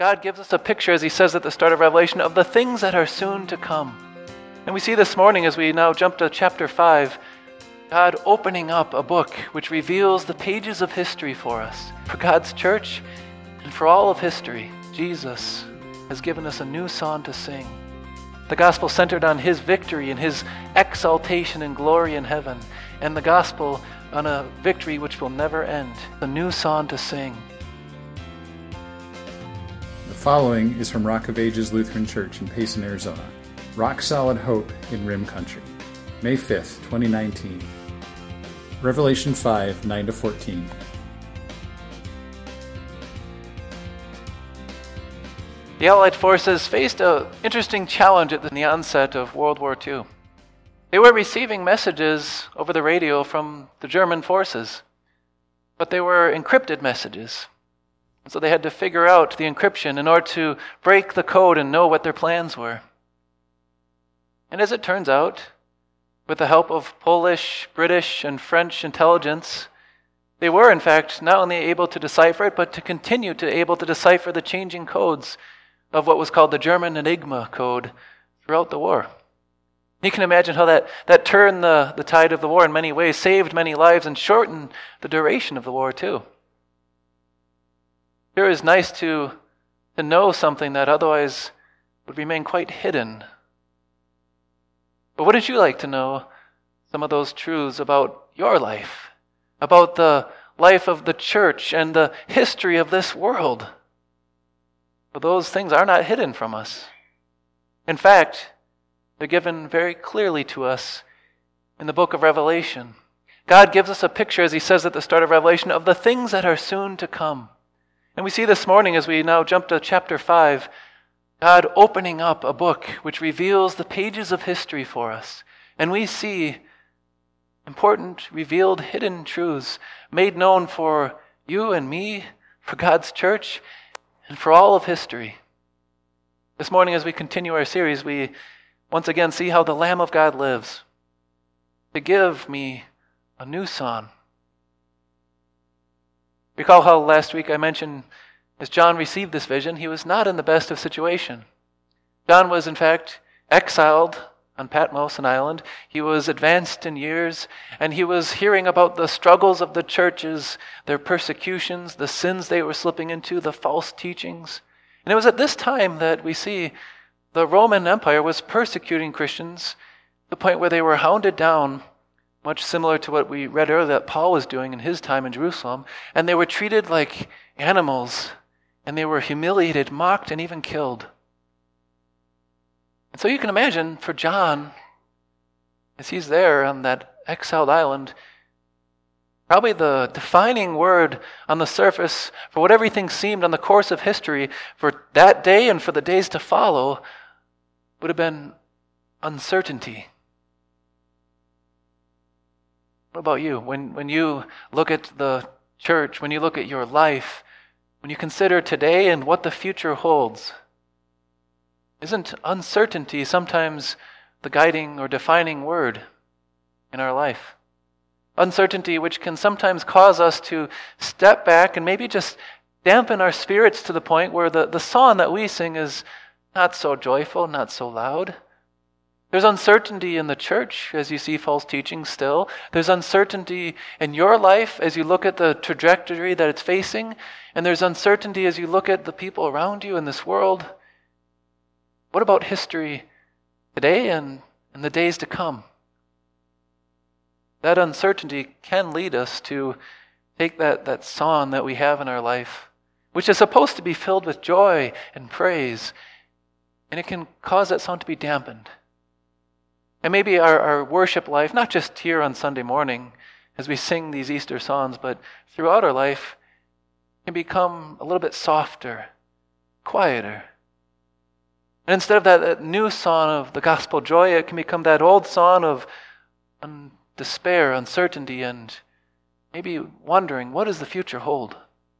God gives us a picture, as he says at the start of Revelation, of the things that are soon to come. And we see this morning, as we now jump to chapter 5, God opening up a book which reveals the pages of history for us. For God's church and for all of history, Jesus has given us a new song to sing. The gospel centered on his victory and his exaltation and glory in heaven, and the gospel on a victory which will never end. A new song to sing. The following is from Rock of Ages Lutheran Church in Payson, Arizona. Rock Solid Hope in Rim Country. May 5th, 2019. Revelation 5, 9-14. The Allied forces faced an interesting challenge at the onset of World War II. They were receiving messages over the radio from the German forces, but they were encrypted messages. So they had to figure out the encryption in order to break the code and know what their plans were. And as it turns out, with the help of Polish, British, and French intelligence, they were in fact not only able to decipher it, but to continue to able to decipher the changing codes of what was called the German Enigma code throughout the war. You can imagine how that turned the tide of the war in many ways, saved many lives, and shortened the duration of the war too. Here it is nice to know something that otherwise would remain quite hidden. But wouldn't you like to know some of those truths about your life, about the life of the church and the history of this world? But those things are not hidden from us. In fact, they're given very clearly to us in the book of Revelation. God gives us a picture, as he says at the start of Revelation, of the things that are soon to come. And we see this morning, as we now jump to chapter 5, God opening up a book which reveals the pages of history for us. And we see important, revealed, hidden truths made known for you and me, for God's church, and for all of history. This morning, as we continue our series, we once again see how the Lamb of God lives to give me a new song. Recall how last week I mentioned as John received this vision, he was not in the best of situation. John was in fact exiled on Patmos, an island. He was advanced in years, and he was hearing about the struggles of the churches, their persecutions, the sins they were slipping into, the false teachings. And it was at this time that we see the Roman Empire was persecuting Christians to the point where they were hounded down, much similar to what we read earlier that Paul was doing in his time in Jerusalem, and they were treated like animals, and they were humiliated, mocked, and even killed. And so you can imagine for John, as he's there on that exiled island, probably the defining word on the surface for what everything seemed on the course of history for that day and for the days to follow would have been uncertainty. What about you? When you look at the church, when you look at your life, when you consider today and what the future holds, isn't uncertainty sometimes the guiding or defining word in our life? Uncertainty which can sometimes cause us to step back and maybe just dampen our spirits to the point where the song that we sing is not so joyful, not so loud. There's uncertainty in the church as you see false teaching still. There's uncertainty in your life as you look at the trajectory that it's facing. And there's uncertainty as you look at the people around you in this world. What about history today and in the days to come? That uncertainty can lead us to take that song that we have in our life, which is supposed to be filled with joy and praise, and it can cause that song to be dampened. And maybe our worship life, not just here on Sunday morning as we sing these Easter songs, but throughout our life, can become a little bit softer, quieter. And instead of that new song of the gospel joy, it can become that old song of despair, uncertainty, and maybe wondering, what does the future hold?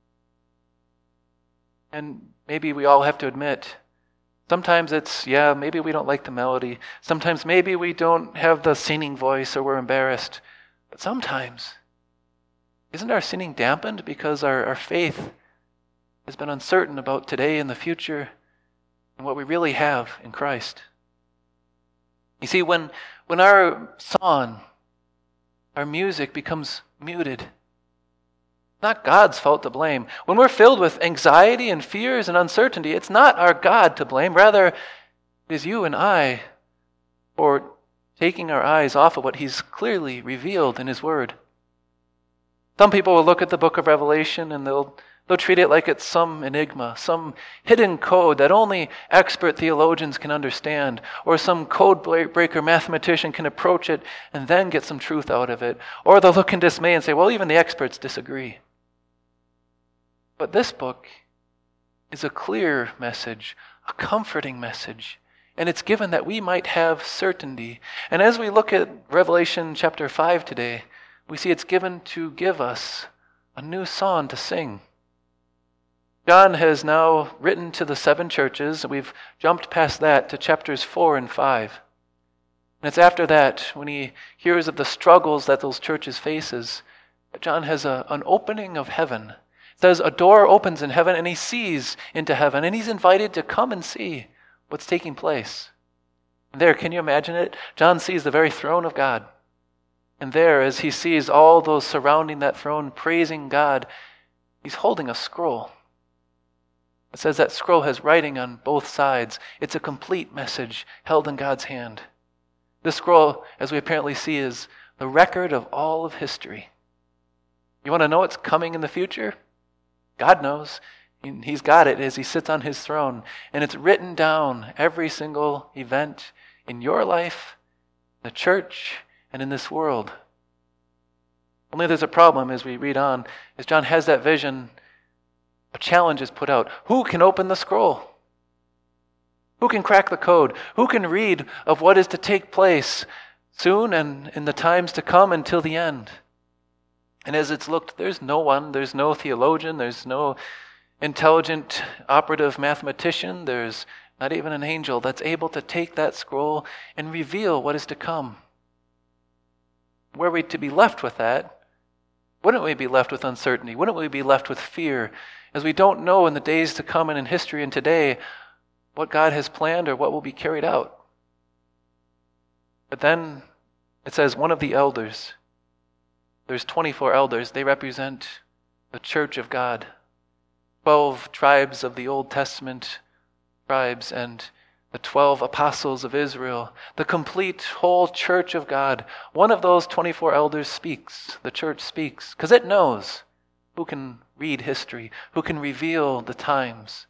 And maybe we all have to admit, sometimes it's, maybe we don't like the melody. Sometimes maybe we don't have the singing voice or we're embarrassed. But sometimes, isn't our singing dampened because our faith has been uncertain about today and the future and what we really have in Christ. You see, when our song, our music becomes muted, it's not God's fault to blame. When we're filled with anxiety and fears and uncertainty, it's not our God to blame. Rather, it is you and I for taking our eyes off of what He's clearly revealed in His Word. Some people will look at the book of Revelation and they'll treat it like it's some enigma, some hidden code that only expert theologians can understand, or some code breaker mathematician can approach it and then get some truth out of it. Or they'll look in dismay and say, well, even the experts disagree. But this book is a clear message, a comforting message, and it's given that we might have certainty. And as we look at Revelation chapter 5 today, we see it's given to give us a new song to sing. John has now written to the 7 churches, and we've jumped past that to chapters 4 and 5. And it's after that, when he hears of the struggles that those churches faces, that John has an opening of heaven. It says a door opens in heaven, and he sees into heaven, and he's invited to come and see what's taking place. And there, can you imagine it? John sees the very throne of God. And there, as he sees all those surrounding that throne praising God, he's holding a scroll. It says that scroll has writing on both sides. It's a complete message held in God's hand. This scroll, as we apparently see, is the record of all of history. You want to know what's coming in the future? God knows. He's got it as He sits on His throne. And it's written down, every single event in your life, the church, and in this world. Only there's a problem as we read on. As John has that vision, a challenge is put out. Who can open the scroll? Who can crack the code? Who can read of what is to take place soon and in the times to come until the end? And as it's looked, there's no one, there's no theologian, there's no intelligent operative mathematician, there's not even an angel that's able to take that scroll and reveal what is to come. Were we to be left with that, wouldn't we be left with uncertainty? Wouldn't we be left with fear? As we don't know in the days to come and in history and today what God has planned or what will be carried out. But then it says one of the elders, there's 24 elders, they represent the church of God. 12 tribes of the Old Testament tribes and the 12 apostles of Israel, the complete whole church of God. One of those 24 elders speaks, the church speaks, because it knows who can read history, who can reveal the times.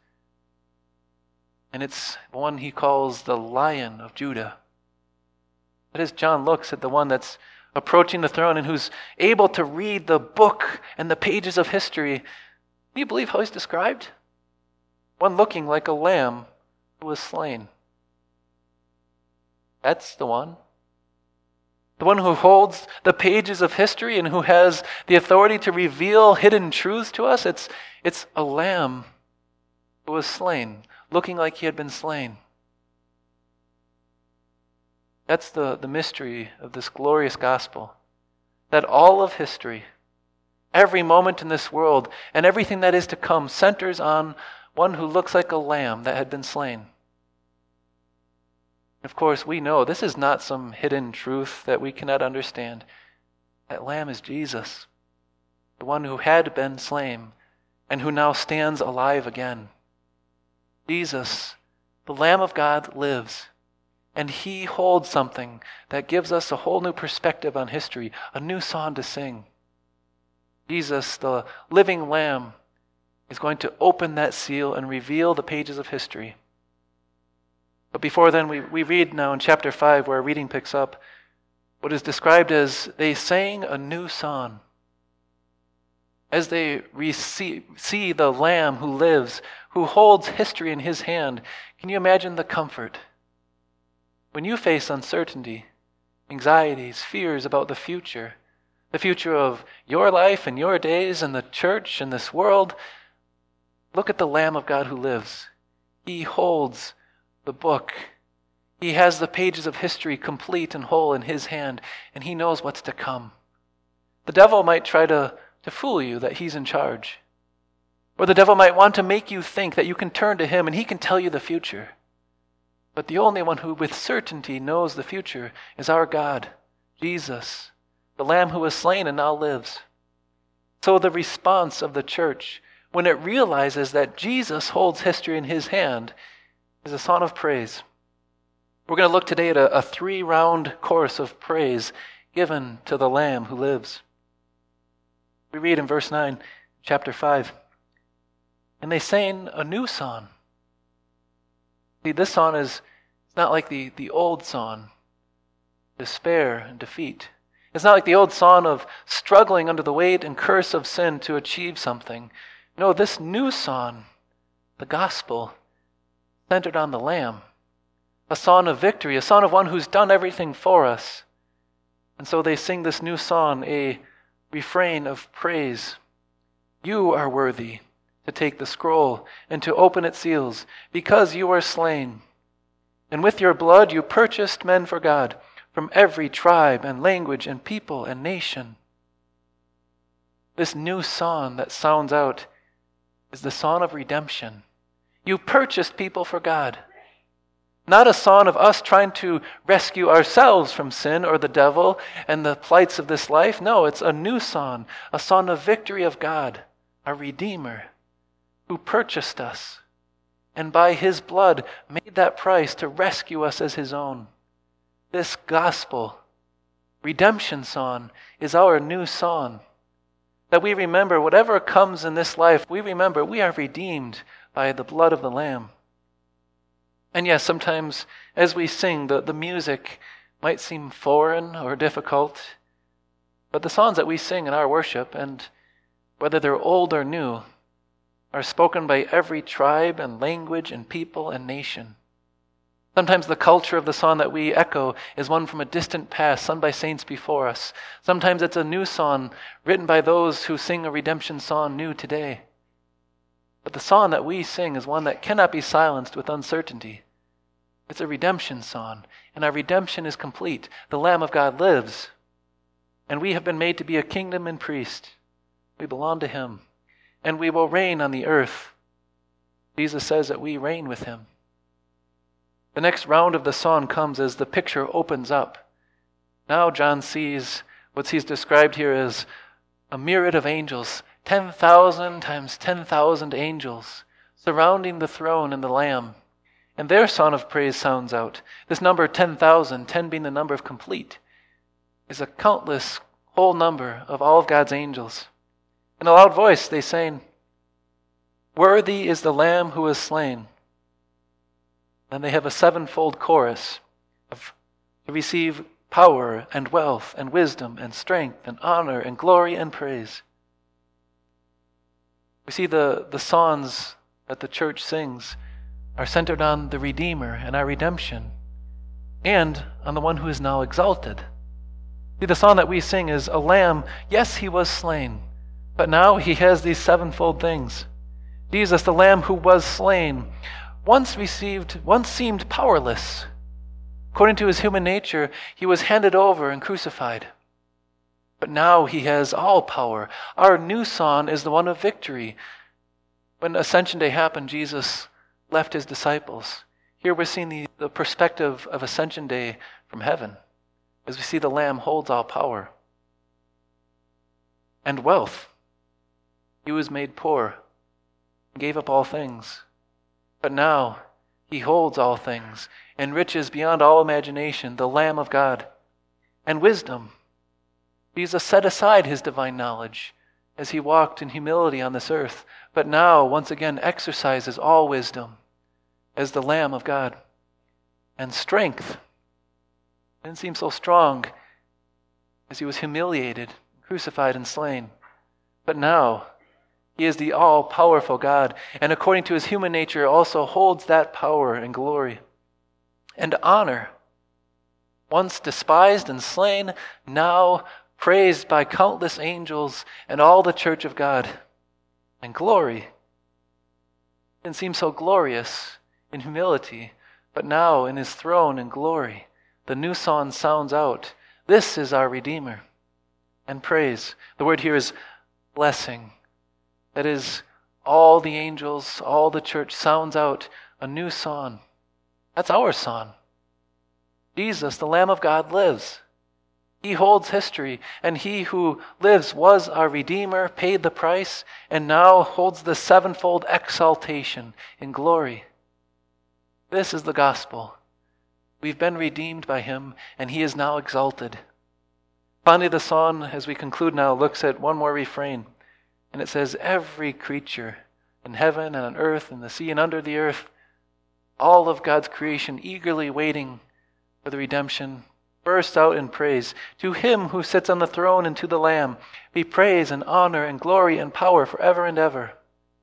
And it's one he calls the Lion of Judah. But as John looks at the one that's approaching the throne and who's able to read the book and the pages of history, do you believe how he's described? One looking like a lamb who was slain. That's the one. The one who holds the pages of history and who has the authority to reveal hidden truths to us. It's a lamb who was slain, looking like he had been slain. That's the mystery of this glorious gospel. That all of history, every moment in this world, and everything that is to come centers on one who looks like a lamb that had been slain. Of course, we know this is not some hidden truth that we cannot understand. That lamb is Jesus, the one who had been slain and who now stands alive again. Jesus, the Lamb of God, lives, and he holds something that gives us a whole new perspective on history, a new song to sing. Jesus, the living Lamb, is going to open that seal and reveal the pages of history. But before then, we read now in chapter 5, where our reading picks up, what is described as they sang a new song. As they see the Lamb who lives, who holds history in his hand, can you imagine the comfort? When you face uncertainty, anxieties, fears about the future of your life and your days and the church and this world, look at the Lamb of God who lives. He holds the book. He has the pages of history complete and whole in his hand, and he knows what's to come. The devil might try to fool you that he's in charge. Or the devil might want to make you think that you can turn to him and he can tell you the future. But the only one who with certainty knows the future is our God, Jesus, the Lamb who was slain and now lives. So the response of the church, when it realizes that Jesus holds history in his hand, is a song of praise. We're going to look today at a 3-round course of praise given to the Lamb who lives. We read in verse 9, chapter 5, "And they sang a new song." See, this song is not like the old song, despair and defeat. It's not like the old song of struggling under the weight and curse of sin to achieve something. No, this new song, the gospel, centered on the Lamb. A song of victory, a song of one who's done everything for us. And so they sing this new song, a refrain of praise. "You are worthy to take the scroll and to open its seals, because you were slain. And with your blood you purchased men for God from every tribe and language and people and nation." This new song that sounds out is the song of redemption. You purchased people for God. Not a song of us trying to rescue ourselves from sin or the devil and the plights of this life. No, it's a new song, a song of victory of God, our Redeemer, who purchased us and by his blood made that price to rescue us as his own. This gospel, redemption song, is our new song. That we remember whatever comes in this life, we remember we are redeemed by the blood of the Lamb. And yes, sometimes as we sing, the music might seem foreign or difficult, but the songs that we sing in our worship, and whether they're old or new, are spoken by every tribe and language and people and nation. Sometimes the culture of the song that we echo is one from a distant past, sung by saints before us. Sometimes it's a new song written by those who sing a redemption song new today. But the song that we sing is one that cannot be silenced with uncertainty. It's a redemption song, and our redemption is complete. The Lamb of God lives, and we have been made to be a kingdom and priest. We belong to him, and we will reign on the earth. Jesus says that we reign with him. The next round of the song comes as the picture opens up. Now John sees what he's described here as a myriad of angels, 10,000 times 10,000 angels surrounding the throne and the Lamb. And their song of praise sounds out. This number 10,000, 10 being the number of complete, is a countless whole number of all of God's angels. In a loud voice they sang, "Worthy is the Lamb who was slain." And they have a 7-fold chorus to receive power and wealth and wisdom and strength and honor and glory and praise. We see the songs that the church sings are centered on the Redeemer and our redemption, and on the one who is now exalted. See, the song that we sing is a lamb. Yes, he was slain, but now he has these 7-fold things. Jesus, the Lamb who was slain, once seemed powerless. According to his human nature, he was handed over and crucified. But now he has all power. Our new song is the one of victory. When Ascension Day happened, Jesus left his disciples. Here we're seeing the perspective of Ascension Day from heaven, as we see the Lamb holds all power. And wealth. He was made poor, and gave up all things. But now he holds all things, and riches beyond all imagination, the Lamb of God. And wisdom. Jesus set aside his divine knowledge as he walked in humility on this earth, but now once again exercises all wisdom as the Lamb of God. And strength. Didn't seem so strong as he was humiliated, crucified, and slain. But now he is the all-powerful God, and according to his human nature also holds that power and glory. And honor. Once despised and slain, now praised by countless angels and all the church of God. And glory. Didn't seem so glorious in humility, but now in his throne and glory, the new song sounds out. This is our Redeemer. And praise. The word here is blessing. That is all the angels, all the church sounds out a new song. That's our song. Jesus, the Lamb of God, lives. He holds history, and he who lives was our Redeemer, paid the price, and now holds the sevenfold exaltation in glory. This is the gospel. We've been redeemed by him, and he is now exalted. Finally, the song, as we conclude now, looks at one more refrain, and it says, every creature in heaven and on earth, in the sea and under the earth, all of God's creation eagerly waiting for the redemption, burst out in praise. To him who sits on the throne and to the Lamb be praise and honor and glory and power forever and ever.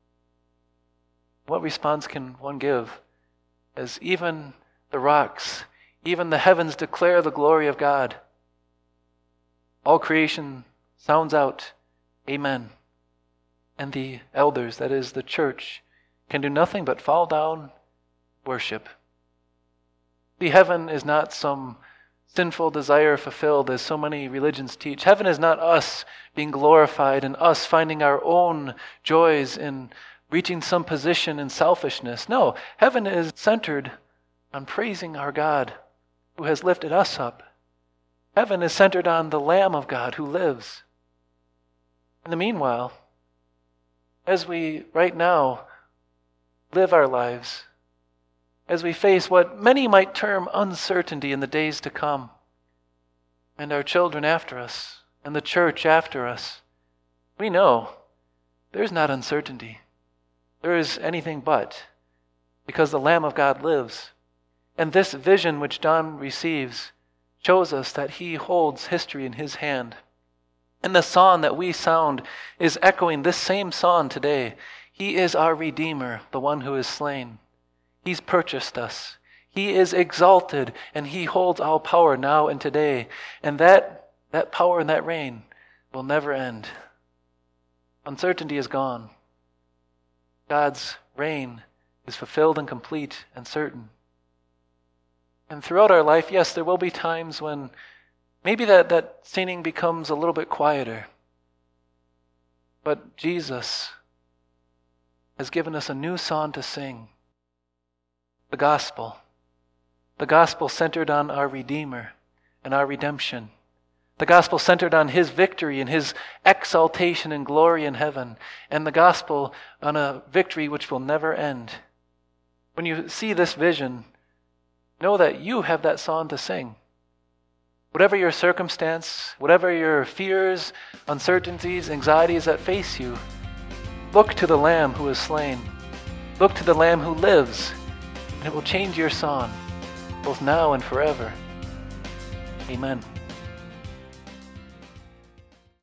What response can one give as even the rocks, even the heavens declare the glory of God? All creation sounds out, Amen. And the elders, that is the church, can do nothing but fall down, worship. The heaven is not some sinful desire fulfilled as so many religions teach. Heaven is not us being glorified and us finding our own joys in reaching some position in selfishness. No, heaven is centered on praising our God who has lifted us up. Heaven is centered on the Lamb of God who lives. In the meanwhile, as we right now live our lives, as we face what many might term uncertainty in the days to come, and our children after us, and the church after us, we know there's not uncertainty. There is anything but, because the Lamb of God lives. And this vision which John receives shows us that he holds history in his hand. And the song that we sound is echoing this same song today. He is our Redeemer, the one who is slain. He's purchased us. He is exalted, and he holds all power now and today. And that power and that reign will never end. Uncertainty is gone. God's reign is fulfilled and complete and certain. And throughout our life, yes, there will be times when maybe that singing becomes a little bit quieter. But Jesus has given us a new song to sing. The gospel. The gospel centered on our Redeemer and our redemption. The gospel centered on his victory and his exaltation and glory in heaven. And the gospel on a victory which will never end. When you see this vision, know that you have that song to sing. Whatever your circumstance, whatever your fears, uncertainties, anxieties that face you, look to the Lamb who is slain. Look to the Lamb who lives, and it will change your song, both now and forever. Amen.